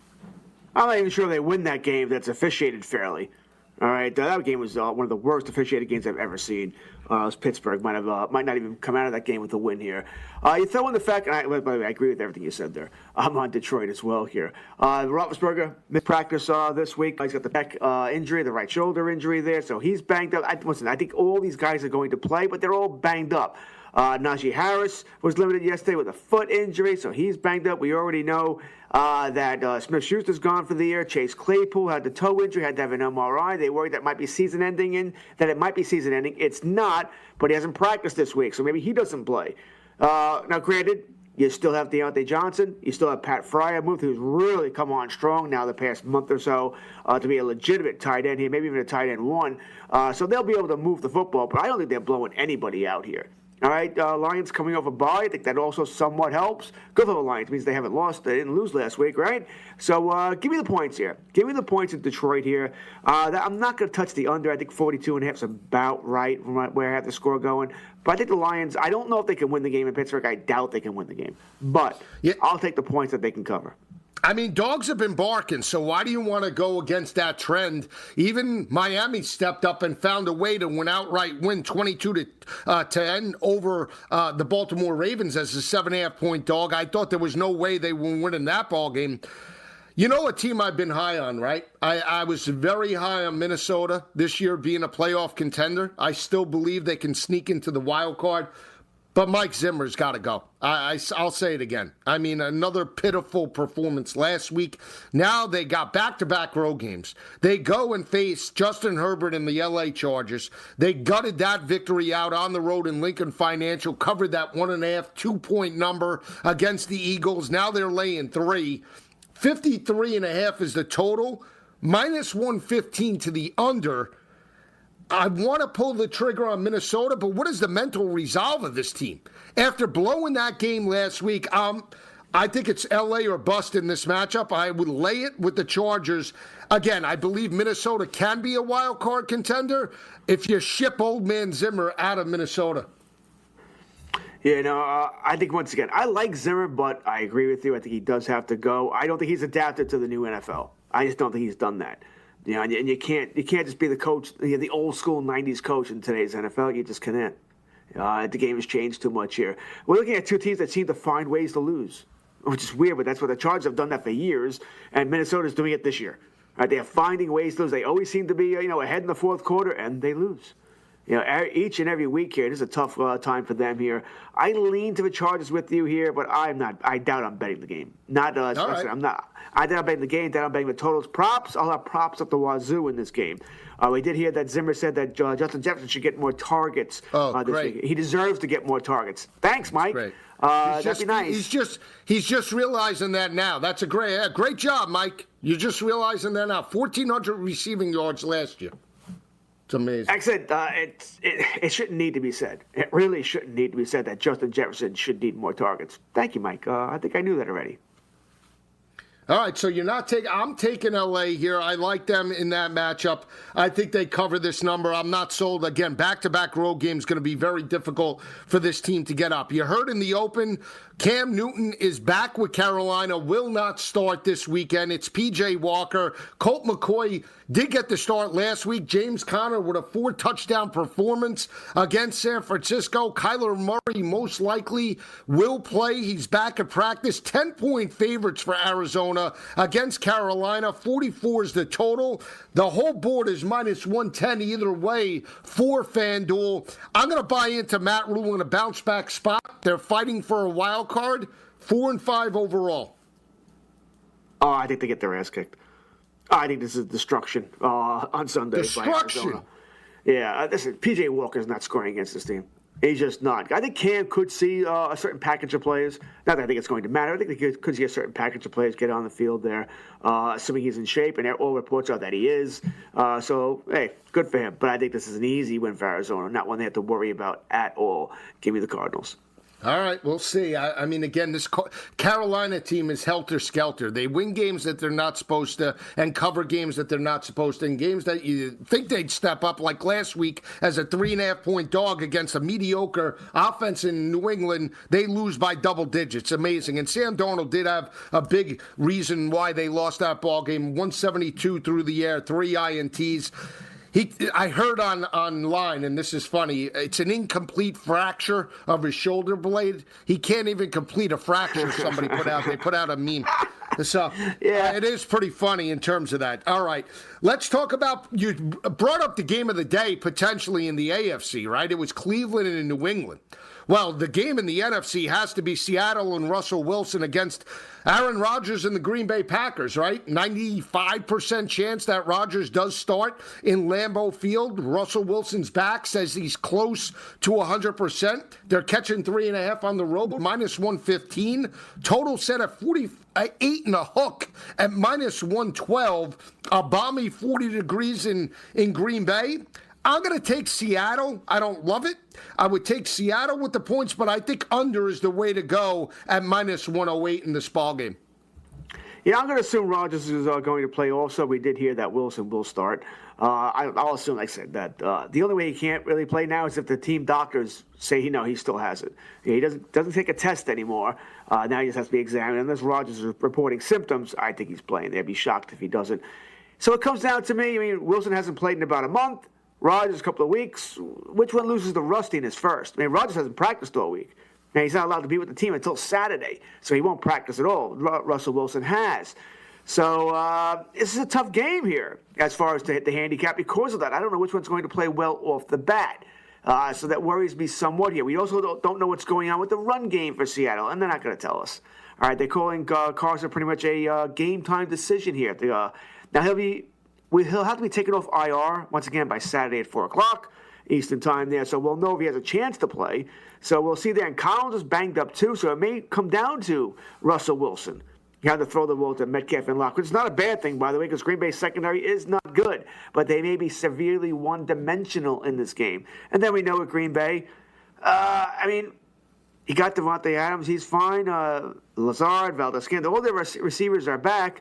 I'm not even sure they win that game that's officiated fairly. All right, that game was uh, one of the worst officiated games I've ever seen. Uh, it was Pittsburgh might have uh, might not even come out of that game with a win here. Uh, you throw in the fact, and I, by the way, I agree with everything you said there. I'm on Detroit as well here. Uh, Roethlisberger missed practice uh, this week. He's got the back uh, injury, the right shoulder injury there, so he's banged up. I, listen, I think all these guys are going to play, but they're all banged up. Uh, Najee Harris was limited yesterday with a foot injury, so he's banged up. We already know uh, that uh, Smith-Schuster's gone for the year. Chase Claypool had the toe injury, had to have an M R I. They worried that might be season-ending, in that it might be season-ending. It's not, but he hasn't practiced this week, so maybe he doesn't play. Uh, now, granted, you still have Deontay Johnson. You still have Pat Freiermuth, who's really come on strong now the past month or so uh, to be a legitimate tight end here, maybe even a tight end one. Uh, so they'll be able to move the football, but I don't think they're blowing anybody out here. All right, uh, Lions coming off a bye. I think that also somewhat helps. Good for the Lions. It means they haven't lost. They didn't lose last week, right? So uh, give me the points here. Give me the points in Detroit here. Uh, that, I'm not going to touch the under. I think forty-two and a half is about right from where I have the score going. But I think the Lions, I don't know if they can win the game in Pittsburgh. I doubt they can win the game. But yeah. I'll take the points that they can cover. I mean, dogs have been barking, so why do you want to go against that trend? Even Miami stepped up and found a way to win outright win twenty-two to ten over uh, the Baltimore Ravens as a seven and a half point dog. I thought there was no way they were winning that ball game. You know a team I've been high on, right? I, I was very high on Minnesota this year being a playoff contender. I still believe they can sneak into the wild card. But Mike Zimmer's got to go. I, I, I'll say it again. I mean, another pitiful performance last week. Now they got back-to-back road games. They go and face Justin Herbert and the L A Chargers. They gutted that victory out on the road in Lincoln Financial, covered that one and a half, two-point number against the Eagles. Now they're laying three. fifty-three and a half is the total. minus one fifteen to the under. I want to pull the trigger on Minnesota, but what is the mental resolve of this team? After blowing that game last week, um, I think it's L A or bust in this matchup. I would lay it with the Chargers. Again, I believe Minnesota can be a wild card contender if you ship old man Zimmer out of Minnesota. Yeah, no, uh, I think once again, I like Zimmer, but I agree with you. I think he does have to go. I don't think he's adapted to the new N F L. I just don't think he's done that. You know, and, and you can't you can't just be the coach, you know, the old school nineties coach in today's N F L. You just can't. Uh, the game has changed too much here. We're looking at two teams that seem to find ways to lose, which is weird, but that's what the Chargers have done that for years, and Minnesota's doing it this year. Right? They are finding ways to lose. They always seem to be, you know, ahead in the fourth quarter, and they lose. You know, each and every week here, this is a tough uh, time for them here. I lean to the Chargers with you here, but I'm not. I doubt I'm betting the game. Not. Uh, right. I'm not. I doubt I'm betting the game. Doubt I'm betting the totals. Props. I'll have props up the wazoo in this game. Uh, we did hear that Zimmer said that uh, Justin Jefferson should get more targets. Oh, uh, this great. week. He deserves to get more targets. Thanks, Mike. Great. Uh, he's that'd just, be nice. He's just he's just realizing that now. That's a great yeah, great job, Mike. You're just realizing that now. fourteen hundred receiving yards last year. It's amazing. Like I said, uh, it, it, it shouldn't need to be said. It really shouldn't need to be said that Justin Jefferson should need more targets. Thank you, Mike. Uh, I think I knew that already. All right, so you're not taking – I'm taking L A here. I like them in that matchup. I think they cover this number. I'm not sold. Again, back-to-back road games going to be very difficult for this team to get up. You heard in the open, Cam Newton is back with Carolina, will not start this weekend. It's P J Walker. Colt McCoy did get the start last week. James Conner with a four-touchdown performance against San Francisco. Kyler Murray most likely will play. He's back at practice. ten-point favorites for Arizona against Carolina. forty-four is the total. The whole board is minus one ten either way for FanDuel. I'm going to buy into Matt Rule in a bounce-back spot. They're fighting for a wild card. Four and five overall. Oh, I think they get their ass kicked. I think this is destruction uh, on Sunday. Destruction. Yeah, uh, listen, P J Walker's not scoring against this team. He's just not. I think Cam could see uh, a certain package of players. Not that I think it's going to matter. I think they could, could see a certain package of players get on the field there, uh, assuming he's in shape, and all reports are that he is. Uh, so, hey, good for him. But I think this is an easy win for Arizona, not one they have to worry about at all. Give me the Cardinals. All right, we'll see. I, I mean, again, this Carolina team is helter-skelter. They win games that they're not supposed to and cover games that they're not supposed to, and games that you think they'd step up, like last week as a three-and-a-half-point dog against a mediocre offense in New England. They lose by double digits. Amazing. And Sam Darnold did have a big reason why they lost that ball game, one seventy-two through the air, three I N Ts. He, I heard on online, and this is funny, it's an incomplete fracture of his shoulder blade. He can't even complete a fracture, somebody put out. They put out a meme. So yeah. uh, it is pretty funny in terms of that. All right, let's talk about, you brought up the game of the day potentially in the A F C, right? It was Cleveland and New England. Well, the game in the N F C has to be Seattle and Russell Wilson against Aaron Rodgers and the Green Bay Packers, right? ninety-five percent chance that Rodgers does start in Lambeau Field. Russell Wilson's back, says he's close to one hundred percent. They're catching three and a half on the road, minus one fifteen. Total set at forty-eight and a hook at minus one twelve. A balmy forty degrees in, in Green Bay. I'm going to take Seattle. I don't love it. I would take Seattle with the points, but I think under is the way to go at minus one oh eight in this ballgame. Yeah, I'm going to assume Rodgers is uh, going to play also. We did hear that Wilson will start. Uh, I, I'll assume, like I said, that uh, the only way he can't really play now is if the team doctors say he no, he still has it. He doesn't doesn't take a test anymore. Uh, now he just has to be examined. Unless Rodgers is reporting symptoms, I think he's playing. They'd be shocked if he doesn't. So it comes down to me. I mean, Wilson hasn't played in about a month. Rodgers a couple of weeks. Which one loses the rustiness first? I mean, Rodgers hasn't practiced all week. Now, he's not allowed to be with the team until Saturday, so he won't practice at all. R- Russell Wilson has. So uh, this is a tough game here as far as to hit the handicap because of that. I don't know which one's going to play well off the bat. Uh, so that worries me somewhat here. We also don't, don't know what's going on with the run game for Seattle, and they're not going to tell us. All right, they're calling uh, Carson pretty much a uh, game-time decision here. The, uh, now, he'll be... We, he'll have to be taken off I R, once again, by Saturday at four o'clock Eastern time there, so we'll know if he has a chance to play. So we'll see there. And Collins is banged up, too, so it may come down to Russell Wilson You have to throw the ball to Metcalf and Locke, which is not a bad thing, by the way, because Green Bay's secondary is not good. But they may be severely one-dimensional in this game. And then we know with Green Bay, uh, I mean, you got Devontae Adams. He's fine. Uh, Lazard, Valdez-Scantling, all their rec- receivers are back.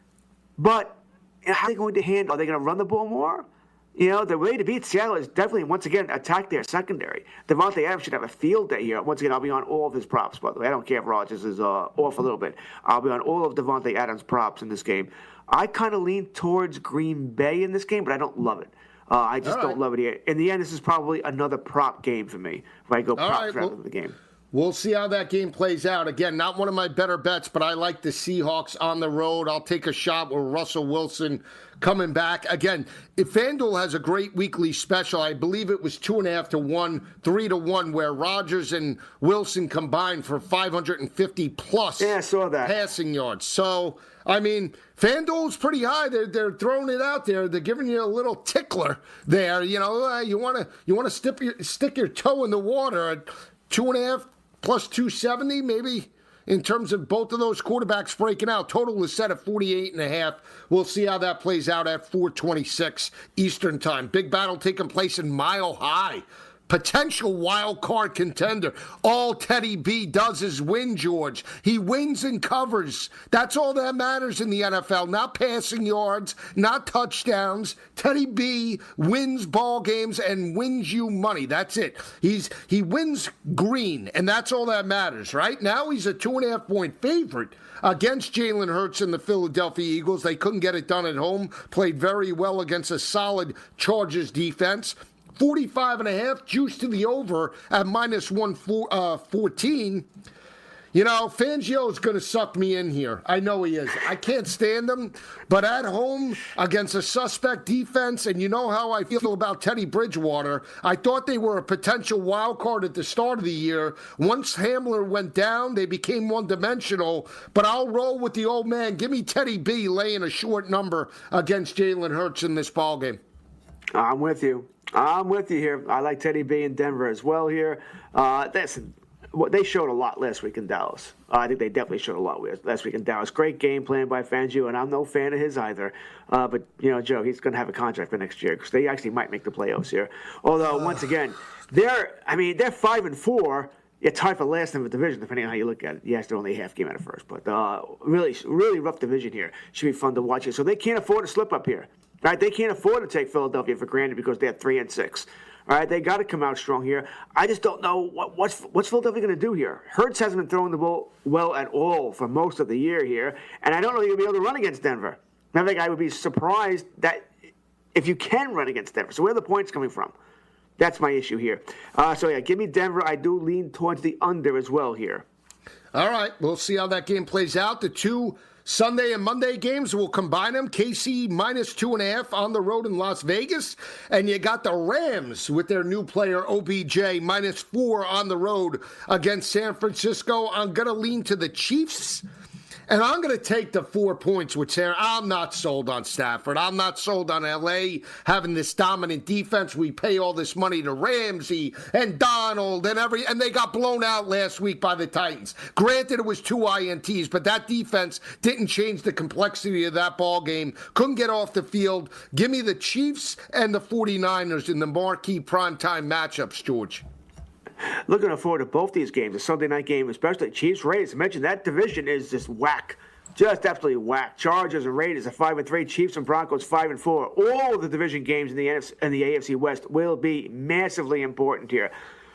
But how are they going to handle? Are they going to run the ball more? You know, the way to beat Seattle is definitely, once again, attack their secondary. Devontae Adams should have a field day here. Once again, I'll be on all of his props, by the way. I don't care if Rodgers is uh, off a little bit. I'll be on all of Devontae Adams' props in this game. I kind of lean towards Green Bay in this game, but I don't love it. Uh, I just all don't right. love it here. In the end, this is probably another prop game for me, if I go props right, rather well, than the game. We'll see how that game plays out. Again, not one of my better bets, but I like the Seahawks on the road. I'll take a shot with Russell Wilson coming back. Again, if FanDuel has a great weekly special, I believe it was two and a half to one, three to one, where Rodgers and Wilson combined for five hundred fifty plus yeah, I saw that. passing yards. So, I mean, FanDuel's pretty high. They're they're throwing it out there. They're giving you a little tickler there. You know, uh, you want to you want to stick your stick your toe in the water at two and a half plus two seventy, maybe. In terms of both of those quarterbacks breaking out, total is set at forty-eight and a half. We'll see how that plays out at four twenty-six Eastern Time. Big battle taking place in Mile High. Potential wild card contender. All Teddy B does is win, George. He wins and covers. That's all that matters in the N F L. Not passing yards, not touchdowns. Teddy B wins ball games and wins you money. That's it. He's he wins green, and that's all that matters, right? Now he's a two and a half point favorite against Jalen Hurts and the Philadelphia Eagles. They couldn't get it done at home. Played very well against a solid Chargers defense. forty-five and a half, juice to the over at minus one fourteen. You know, Fangio's going to suck me in here. I know he is. I can't stand him. But at home against a suspect defense, and you know how I feel about Teddy Bridgewater, I thought they were a potential wild card at the start of the year. Once Hamler went down, they became one-dimensional. But I'll roll with the old man. Give me Teddy B laying a short number against Jalen Hurts in this ballgame. I'm with you. I'm with you here. I like Teddy B in Denver as well here. Uh, that's what they showed a lot last week in Dallas. Uh, I think they definitely showed a lot last week in Dallas. Great game plan by Fangio, and I'm no fan of his either. Uh, but, you know, Joe, he's going to have a contract for next year because they actually might make the playoffs here. Although, once again, they're, I mean, they're five and four. You're tied for last in the division, depending on how you look at it. Yes, they're only a half game out of first, but uh, really, really rough division here. Should be fun to watch it. So they can't afford to slip up here. Right, they can't afford to take Philadelphia for granted because they're three and six. All right, they got to come out strong here. I just don't know what, what's what's Philadelphia going to do here. Hurts hasn't been throwing the ball well at all for most of the year here, and I don't know if you'll be able to run against Denver. I think I would be surprised that if you can run against Denver. So where are the points coming from? That's my issue here. Uh, so yeah, give me Denver. I do lean towards the under as well here. All right, we'll see how that game plays out. The two Sunday and Monday games, we'll combine them. K C minus two and a half on the road in Las Vegas. And you got the Rams with their new player, O B J, minus four on the road against San Francisco. I'm going to lean to the Chiefs. And I'm going to take the four points with Sarah. I'm not sold on Stafford. I'm not sold on L A having this dominant defense. We pay all this money to Ramsey and Donald and every, and they got blown out last week by the Titans. Granted, it was two I N Ts, but that defense didn't change the complexity of that ball game. Couldn't get off the field. Give me the Chiefs and the forty-niners in the marquee primetime matchups, George. Looking forward to both these games, the Sunday night game, especially Chiefs Raiders. I mentioned that division is just whack, just absolutely whack. Chargers and Raiders are five and three, Chiefs and Broncos five and four. All of the division games in the N F C, in the A F C West will be massively important here.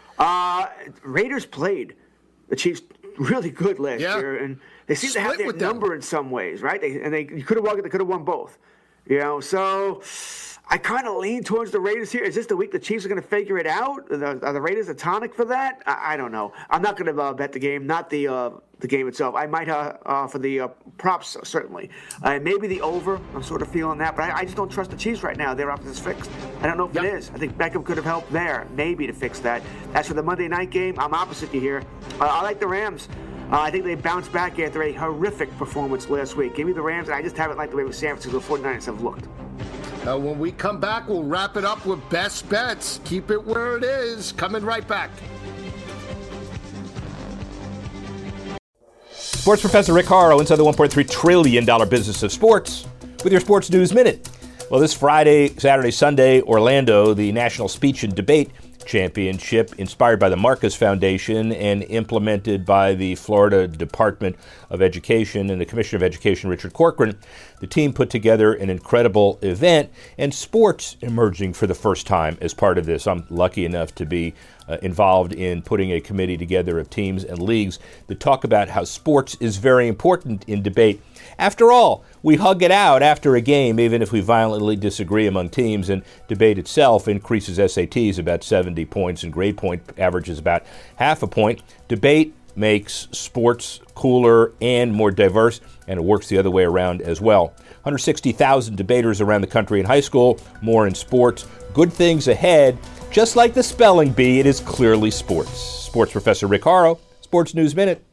Uh, Raiders played the Chiefs really good last yeah. year, and they seem Split to have their number them. in some ways, right? They, and they could have won. They could have won both, you know. So I kind of lean towards the Raiders here. Is this the week the Chiefs are going to figure it out? Are the, are the Raiders a tonic for that? I, I don't know. I'm not going to uh, bet the game, not the uh, the game itself. I might uh, uh, for the uh, props, certainly. Uh, maybe the over. I'm sort of feeling that. But I, I just don't trust the Chiefs right now. Their offense is fixed. I don't know if yep. it is. I think Beckham could have helped there, maybe, to fix that. As for the Monday night game, I'm opposite you here. Uh, I like the Rams. Uh, I think they bounced back after a horrific performance last week. Give me the Rams, and I just haven't liked the way the San Francisco forty-niners have looked. Uh, when we come back, we'll wrap it up with best bets. Keep it where it is. Coming right back. Sports Professor Rick Horrow inside the one point three trillion dollars business of sports with your Sports News Minute. Well, this Friday, Saturday, Sunday, Orlando, the National Speech and Debate Championship, inspired by the Marcus Foundation and implemented by the Florida Department of Education and the Commissioner of Education, Richard Corcoran. The team put together an incredible event, and sports emerging for the first time as part of this. I'm lucky enough to be uh, involved in putting a committee together of teams and leagues that talk about how sports is very important in debate. After all, we hug it out after a game, even if we violently disagree among teams, and debate itself increases S A Ts about seventy points and grade point averages about half a point. Debate makes sports cooler and more diverse, and it works the other way around as well. one hundred sixty thousand debaters around the country in high school, more in sports. Good things ahead. Just like the spelling bee, it is clearly sports. Sports Professor Rick Horrow, Sports News Minute.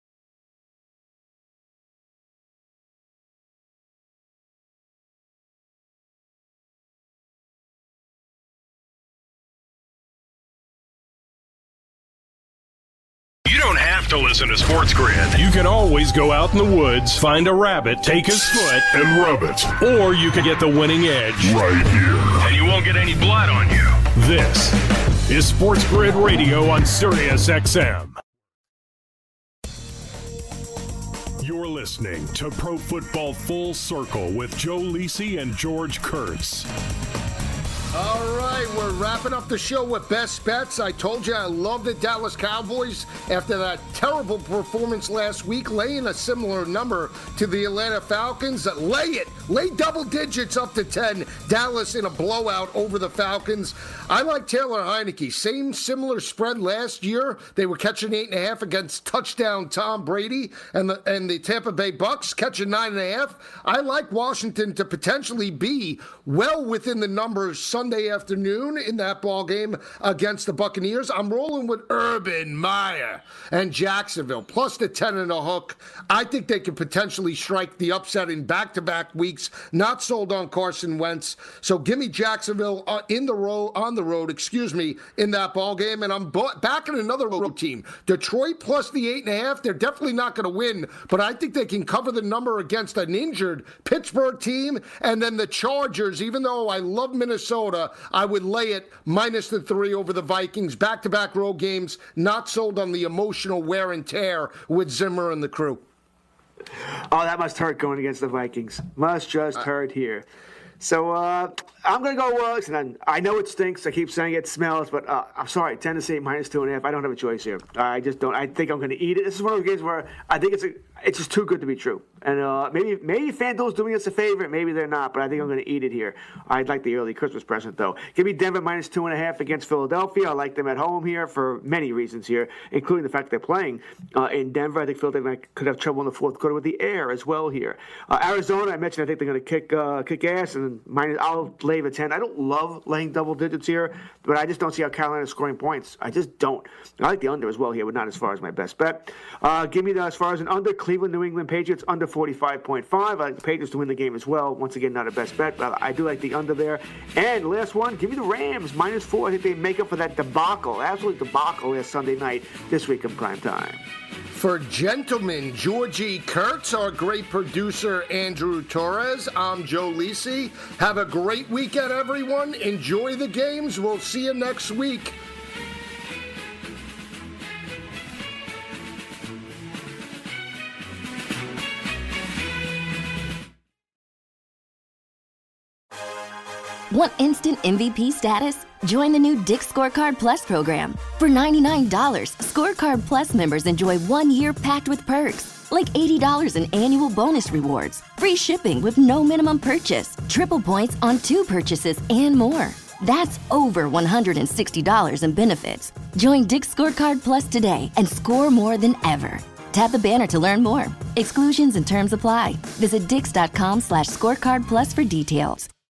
To listen to Sports Grid, you can always go out in the woods, find a rabbit, take his foot, and rub it. Or you can get the winning edge right here, and you won't get any blood on you. This is Sports Grid Radio on Sirius X M. You're listening to Pro Football Full Circle with Joe Lisi and George Kurtz. All right, we're wrapping up the show with best bets. I told you I love the Dallas Cowboys after that terrible performance last week, laying a similar number to the Atlanta Falcons. Lay it. Lay double digits up to ten. Dallas in a blowout over the Falcons. I like Taylor Heineke. Same similar spread last year. They were catching eight and a half against touchdown Tom Brady, and the and the Tampa Bay Bucks catching nine and a half. I like Washington to potentially be well within the numbers Sunday afternoon in that ball game against the Buccaneers. I'm rolling with Urban Meyer and Jacksonville, plus the ten and a hook. I think they could potentially strike the upset in back-to-back weeks. Not sold on Carson Wentz. So give me Jacksonville uh, in the road, on the road, excuse me, in that ball game. And I'm bo- backing another road team. Detroit plus the eight and a half. They're definitely not going to win, but I think they can cover the number against an injured Pittsburgh team. And then the Chargers, even though I love Minnesota, I would lay it minus the three over the Vikings. Back-to-back road games, not sold on the emotional wear and tear with Zimmer and the crew. Oh, that must hurt going against the Vikings. Must just hurt here. So uh, I'm going to go, uh, listen, I know it stinks. I keep saying it smells, but uh, I'm sorry, Tennessee minus two and a half. I don't have a choice here. I just don't. I think I'm going to eat it. This is one of those games where I think it's a, it's just too good to be true. And uh, maybe maybe FanDuel's doing us a favor. Maybe they're not, but I think I'm going to eat it here. I'd like the early Christmas present, though. Give me Denver minus two and a half against Philadelphia. I like them at home here for many reasons here, including the fact they're playing uh, in Denver. I think Philadelphia could have trouble in the fourth quarter with the air as well here. Uh, Arizona, I mentioned I think they're going to kick uh, kick ass, and minus, I'll lay the ten. I don't love laying double digits here, but I just don't see how Carolina's scoring points. I just don't. I like the under as well here, but not as far as my best bet. Uh, give me the, as far as an under, Cleveland, New England Patriots, under forty-five point five. I like the Patriots to win the game as well. Once again, not a best bet, but I do like the under there. And last one, give me the Rams, minus four. I think they make up for that debacle, absolute debacle last Sunday night, this week in prime time. For gentlemen, Georgie Kurtz, our great producer, Andrew Torres, I'm Joe Lisi. Have a great weekend, everyone. Enjoy the games. We'll see you next week. Want instant M V P status? Join the new Dick's Scorecard Plus program. For ninety-nine dollars, Scorecard Plus members enjoy one year packed with perks, like eighty dollars in annual bonus rewards, free shipping with no minimum purchase, triple points on two purchases, and more. That's over one hundred sixty dollars in benefits. Join Dick's Scorecard Plus today and score more than ever. Tap the banner to learn more. Exclusions and terms apply. Visit dix.com slash scorecard plus for details.